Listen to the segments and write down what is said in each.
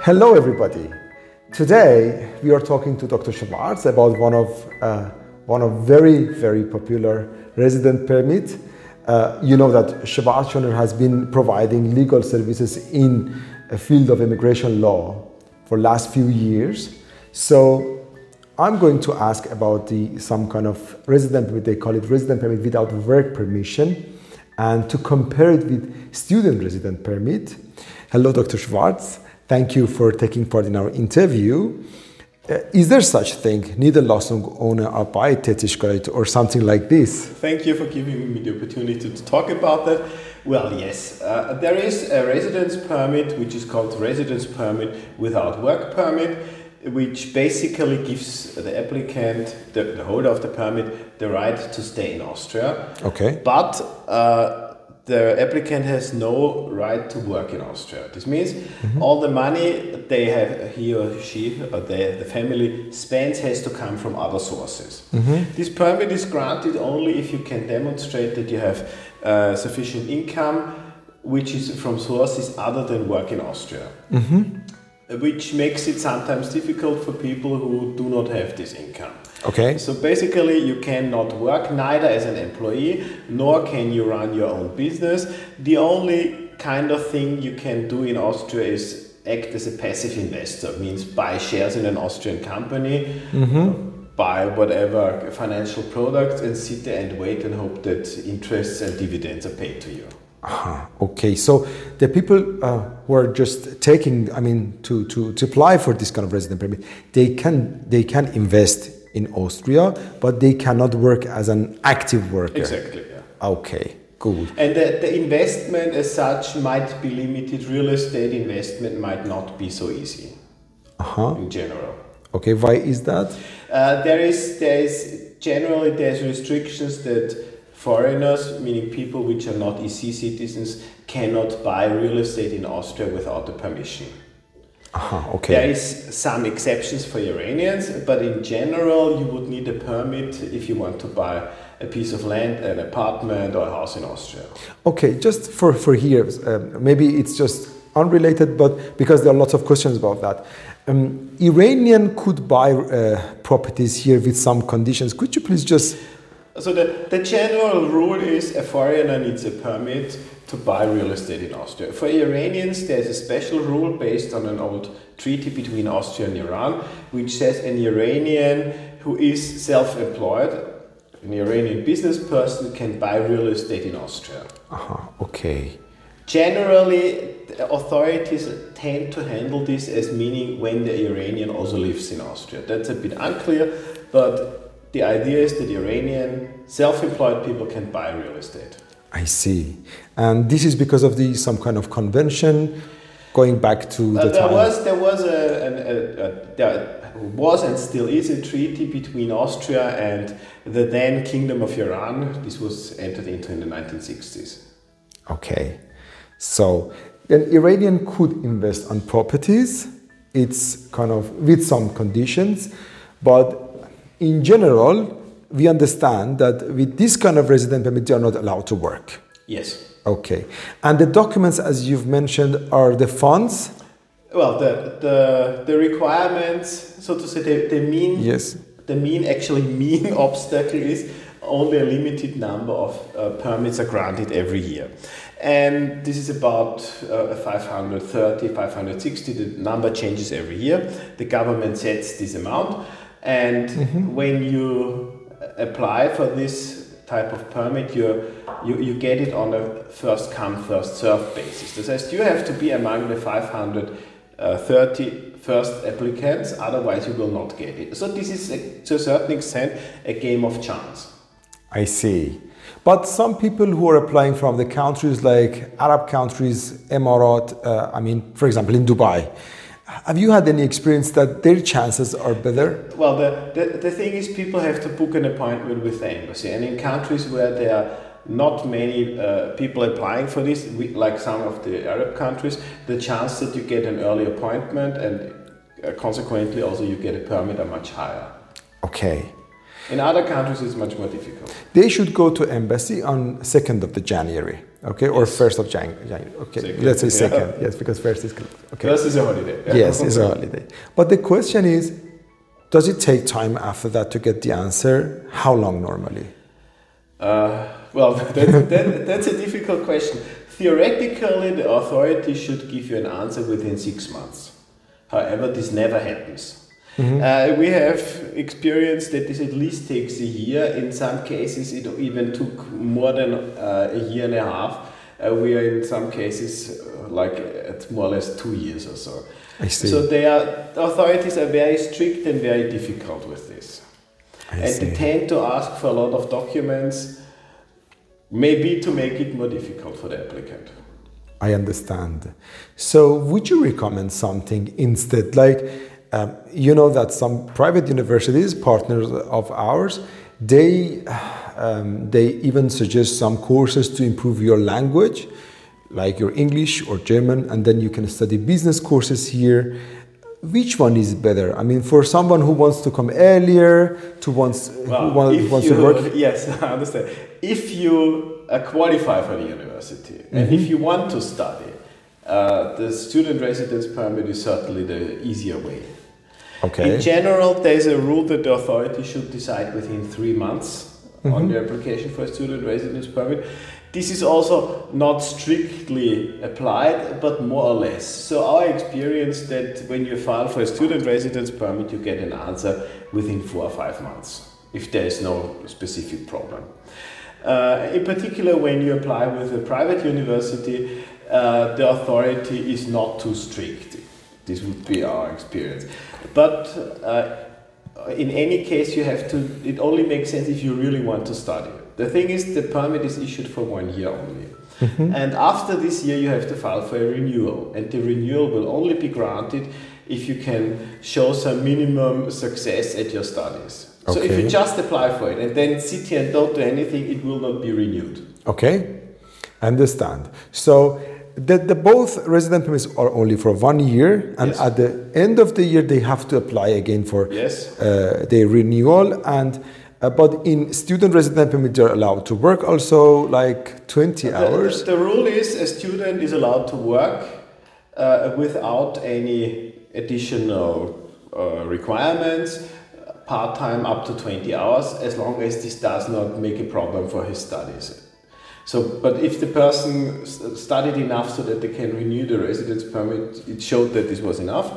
Hello, everybody. Today we are talking to Dr. Schwarz about one of very popular resident permit. You know that Schwarz has been providing legal services in a field of immigration law for last few years. So I'm going to ask about some kind of resident permit. They call it resident permit without work permission, and to compare it with student resident permit. Hello, Dr. Schwarz. Thank you for taking part in our interview. Is there such thing, Niederlassung ohne Arbeitstätigkeit or something like this? Thank you for giving me the opportunity to talk about that. Well, yes, there is a residence permit which is called residence permit without work permit, which basically gives the applicant, the holder of the permit, the right to stay in Austria. Okay. But the applicant has no right to work in Austria. This means all the money they have, he or she or the family spends, has to come from other sources. This permit is granted only if you can demonstrate that you have sufficient income, which is from sources other than work in Austria. Which makes it sometimes difficult for people who do not have this income. Okay. So basically you cannot work neither as an employee nor can you run your own business. The only kind of thing you can do in Austria is act as a passive investor, means buy shares in an Austrian company, buy whatever financial products and sit there and wait and hope that interests and dividends are paid to you. Okay, so the people who are just taking, to apply for this kind of resident permit, they can invest in Austria, but they cannot work as an active worker. Exactly, yeah. Okay, good. And the investment as such might be limited. Real estate investment might not be so easy in general. Okay, why is that? There's restrictions that foreigners, meaning people which are not EC citizens, cannot buy real estate in Austria without a permission. Okay. There is some exceptions for Iranians, but in general you would need a permit if you want to buy a piece of land, an apartment or a house in Austria. Okay, just for here, maybe it's just unrelated, but because there are lots of questions about that. Iranian could buy properties here with some conditions. Could you please just... So the general rule is a foreigner needs a permit to buy real estate in Austria. For Iranians, there's a special rule based on an old treaty between Austria and Iran, which says an Iranian who is self-employed, an Iranian business person, can buy real estate in Austria. Okay. Generally, the authorities tend to handle this as meaning when the Iranian also lives in Austria. That's a bit unclear, but the idea is that Iranian self-employed people can buy real estate. I see. And this is because of some kind of convention going back to the time? There was and still is a treaty between Austria and the then Kingdom of Iran. This was entered into in the 1960s. Okay. So an Iranian could invest on properties. It's kind of with some conditions, but in general, we understand that with this kind of resident permit, they are not allowed to work. Yes. Okay. And the documents, as you've mentioned, are the funds? Well, the requirements, so to say, the mean obstacle is only a limited number of permits are granted every year. And this is about 530, 560. The number changes every year. The government sets this amount. And when you apply for this type of permit, you get it on a first come, first served basis. That says you have to be among the 530 first applicants, otherwise you will not get it. So this is, to a certain extent, a game of chance. I see. But some people who are applying from the countries like Arab countries, Emirat, for example, in Dubai, have you had any experience that their chances are better? Well, the thing is, people have to book an appointment with the embassy. And in countries where there are not many people applying for this, like some of the Arab countries, the chance that you get an early appointment and consequently also you get a permit are much higher. Okay. In other countries, it's much more difficult. They should go to embassy on 2nd of January. Okay, or 1st of January. Okay, Second, let's say yeah. 2nd. Yes, because 1st is okay. First is a holiday. Yes, it's a holiday. But the question is, does it take time after that to get the answer? How long normally? Well, that's a difficult question. Theoretically, the authority should give you an answer within 6 months. However, this never happens. We have experienced that this at least takes a year. In some cases, it even took more than a year and a half. We are in some cases like at more or less 2 years or so. I see. So the authorities are very strict and very difficult with this. They tend to ask for a lot of documents, maybe to make it more difficult for the applicant. I understand. So would you recommend something instead? Like, you know that some private universities, partners of ours, they even suggest some courses to improve your language, like your English or German, and then you can study business courses here. Which one is better? I mean, for someone who wants to come earlier, who wants to work. Yes, I understand. If you qualify for the university and if you want to study, the student residence permit is certainly the easier way. Okay. In general, there's a rule that the authority should decide within 3 months on the application for a student residence permit. This is also not strictly applied, but more or less. So our experience that when you file for a student residence permit, you get an answer within 4 or 5 months, if there is no specific problem. In particular, when you apply with a private university, the authority is not too strict. This would be our experience. But in any case, it only makes sense if you really want to study. The thing is, the permit is issued for 1 year only. And after this year, you have to file for a renewal. And the renewal will only be granted if you can show some minimum success at your studies. So if you just apply for it and then sit here and don't do anything, it will not be renewed. Okay, understand. So the both resident permits are only for 1 year, and at the end of the year they have to apply again for the renewal. And but in student resident permit they're allowed to work also like 20 hours. The rule is a student is allowed to work without any additional requirements, part-time up to 20 hours, as long as this does not make a problem for his studies. So, but if the person studied enough so that they can renew the residence permit, it showed that this was enough.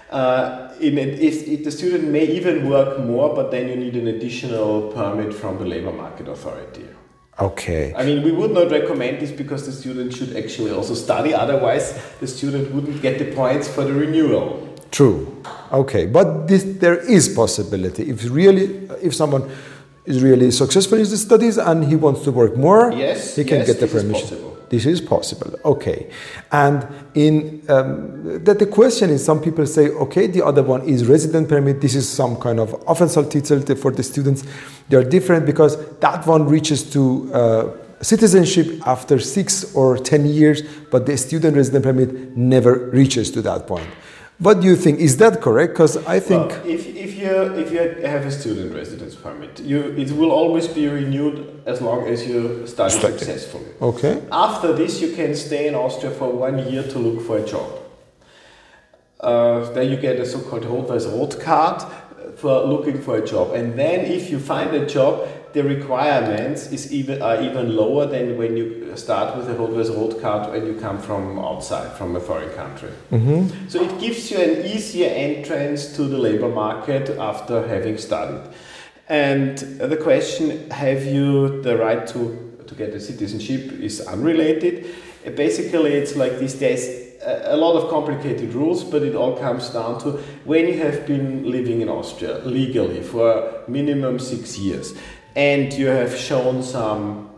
If the student may even work more, but then you need an additional permit from the labor market authority. Okay. I mean, we would not recommend this because the student should actually also study. Otherwise, the student wouldn't get the points for the renewal. True. Okay, but there is possibility if someone is really successful in the studies and he wants to work more, he can get the permission. This is possible. Okay, and in the question is, some people say, okay, the other one is resident permit. This is some kind of Aufenthaltstitel for the students. They are different because that one reaches to citizenship after 6 or 10 years, but the student resident permit never reaches to that point. What do you think? Is that correct? Because I think if you have a student residence permit, it will always be renewed as long as you study successfully. Okay. After this, you can stay in Austria for 1 year to look for a job. Then you get a so-called Rot-Weiß-Rot card for looking for a job, and then if you find a job, the requirements are even lower than when you start with a Rot-Weiß-Rot card when you come from outside, from a foreign country. So it gives you an easier entrance to the labor market after having studied. And the question, have you the right to get a citizenship, is unrelated. Basically, it's like this. There's a lot of complicated rules, but it all comes down to when you have been living in Austria legally for minimum 6 years, and you have shown some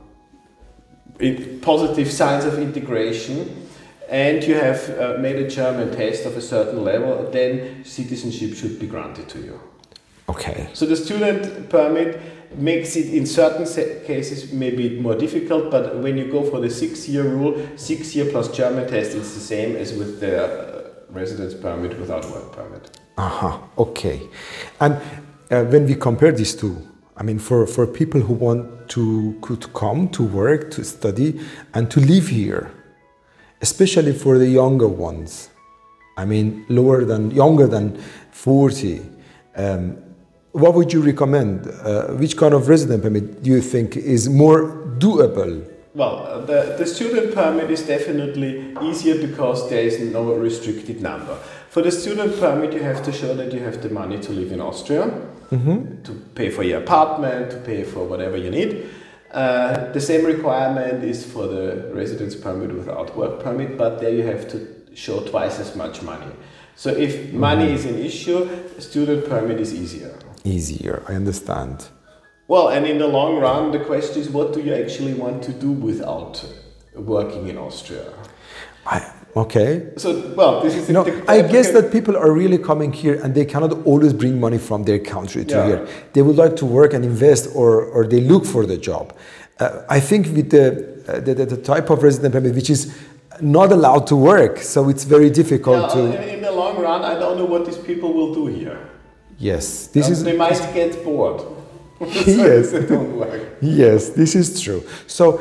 positive signs of integration, and you have made a German test of a certain level, then citizenship should be granted to you. Okay. So the student permit makes it in certain cases maybe more difficult, but when you go for the 6-year rule, 6 year plus German test, it's the same as with the residence permit without work permit. Okay. And when we compare these two, I mean, for people who want to could come to work, to study, and to live here, especially for the younger ones. I mean, younger than 40. What would you recommend? Which kind of resident permit do you think is more doable? Well, the student permit is definitely easier because there is no restricted number. For the student permit, you have to show that you have the money to live in Austria, to pay for your apartment, to pay for whatever you need. The same requirement is for the residence permit without work permit, but there you have to show twice as much money. So if money is an issue, student permit is easier. Easier, I understand. Well, and in the long run, the question is, what do you actually want to do without working in Austria? Okay. So, well, this is... I guess that people are really coming here and they cannot always bring money from their country to here. They would like to work and invest or they look for the job. I think with the type of resident permit, which is not allowed to work, so it's very difficult to... In the long run, I don't know what these people will do here. Yes. They might get bored. Yes. They don't work. Yes, this is true. So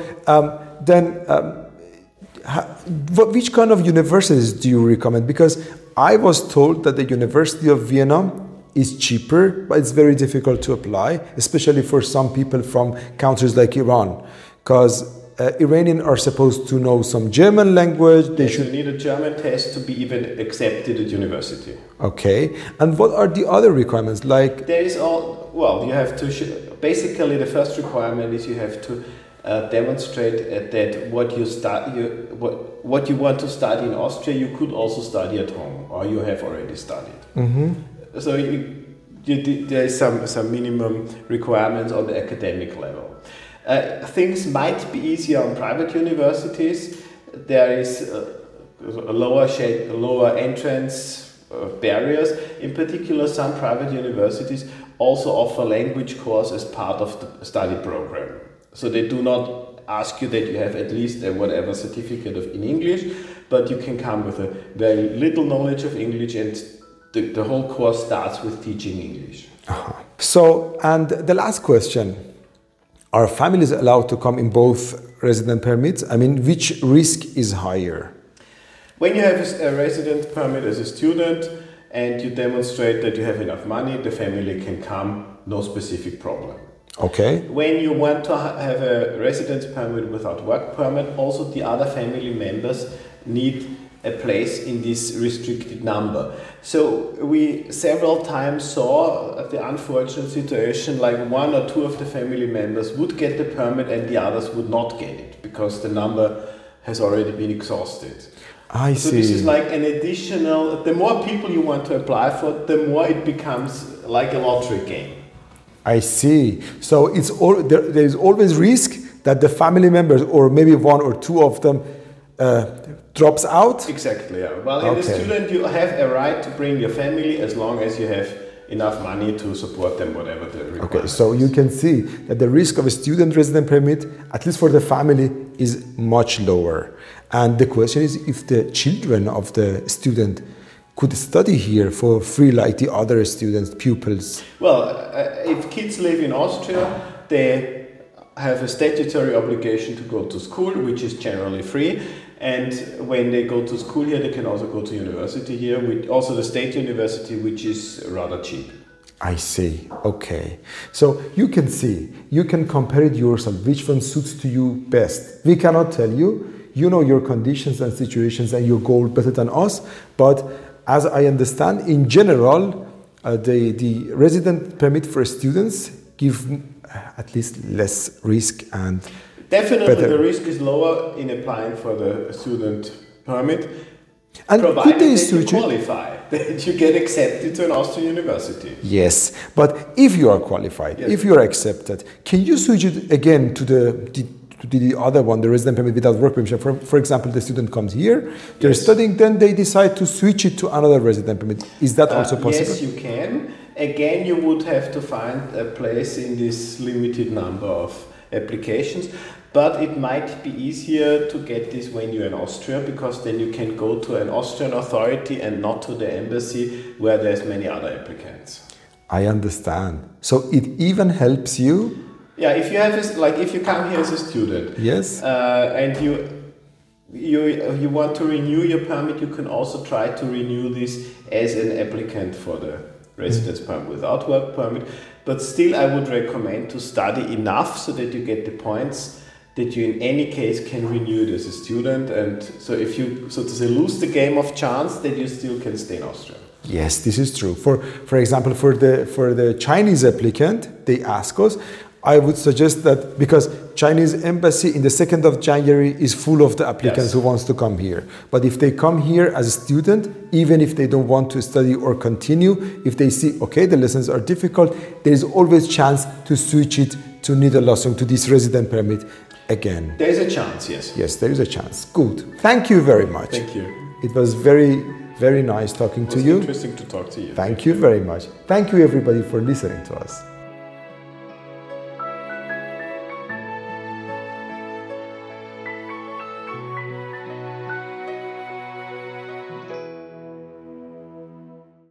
which kind of universities do you recommend? Because I was told that the University of Vienna is cheaper, but it's very difficult to apply, especially for some people from countries like Iran, because Iranians are supposed to know some German language. You need a German test to be even accepted at university. Okay. And what are the other requirements? Like there is you have to basically the first requirement is you have to demonstrate that what you want to study in Austria, you could also study at home, or you have already studied. So there is some minimum requirements on the academic level. Things might be easier on private universities. There is a lower entrance barriers. In particular, some private universities also offer language course as part of the study program. So they do not ask you that you have at least a whatever certificate in English, but you can come with a very little knowledge of English, and the whole course starts with teaching English. So, and the last question. Are families allowed to come in both resident permits? I mean, which risk is higher? When you have a resident permit as a student and you demonstrate that you have enough money, the family can come, no specific problem. Okay. When you want to have a residence permit without work permit, also the other family members need a place in this restricted number. So we several times saw the unfortunate situation like one or two of the family members would get the permit and the others would not get it because the number has already been exhausted. I see. So this is like an additional, the more people you want to apply for, the more it becomes like a lottery game. I see. So there is always risk that the family members or maybe one or two of them drops out? Exactly, yeah. Well, as a student, you have a right to bring your family as long as you have enough money to support them, whatever the requirement Okay, so you can see that the risk of a student resident permit, at least for the family, is much lower. And the question is if the children of the student could study here for free like the other students, pupils. Well, if kids live in Austria, they have a statutory obligation to go to school, which is generally free. And when they go to school here, they can also go to university here, also the state university, which is rather cheap. I see. Okay. So you can see, you can compare it yourself, which one suits to you best. We cannot tell you. You know your conditions and situations and your goal better than us. But as I understand, in general, the resident permit for students give at least less risk and definitely better. The risk is lower in applying for the student permit, and provided could they that you switch qualify, that you get accepted to an Austrian university. Yes, but if you are qualified, if you are accepted, can you switch it again to the other one, the resident permit without work permission? For example, the student comes here, they're studying, then they decide to switch it to another resident permit. Is that also possible? Yes, you can. Again, you would have to find a place in this limited number of applications, but it might be easier to get this when you're in Austria, because then you can go to an Austrian authority and not to the embassy where there's many other applicants. I understand. So it even helps you? Yeah, if you have if you come here as a student, yes, and you want to renew your permit, you can also try to renew this as an applicant for the residence permit without work permit. But still, I would recommend to study enough so that you get the points that you in any case can renew it as a student. And so if you, so to say, lose the game of chance, that you still can stay in Austria. Yes, this is true. For example, for the Chinese applicant, they ask us, I would suggest that because Chinese embassy in the 2nd of January is full of the applicants who wants to come here. But if they come here as a student, even if they don't want to study or continue, if they see, okay, the lessons are difficult, there is always chance to switch it to Niederlassung, to this resident permit again. There is a chance, yes. Yes, there is a chance. Good. Thank you very much. Thank you. It was very, very nice talking to you. Interesting to talk to you. Thank you very much. Thank you everybody for listening to us.